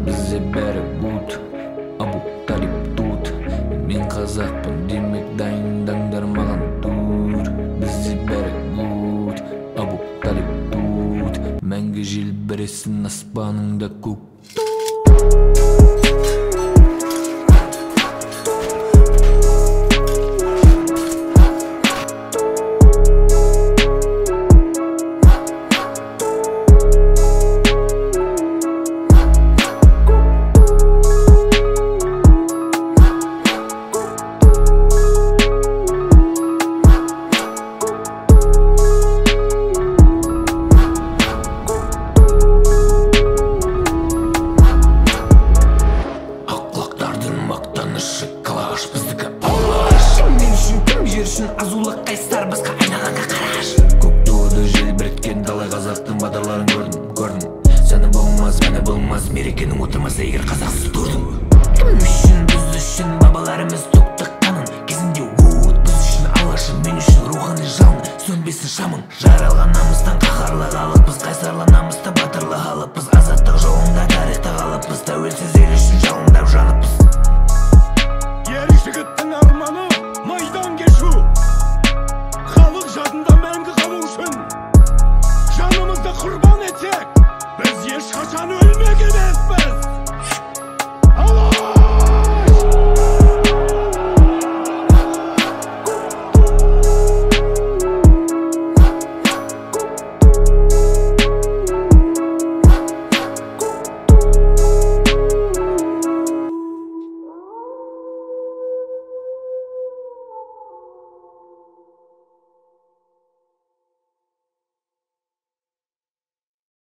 Бізде бәрі good, Абу Талиб тут. Мен қазақпын, демек дайындаңдар маған тур. Бізде бәрі good, Абу Талиб тут. Мәңгі желбіресін аспаныңда көк. Калаш біздікі алаш. Мен үшін кім, жер үшін азулы қайсар, басқа айналаңа қараш. Көк туды желбіреткен далай қазақтың батырларын көрдім. Сені болмас, мәні болмас, мерекенің отырмаса егер қазақсыз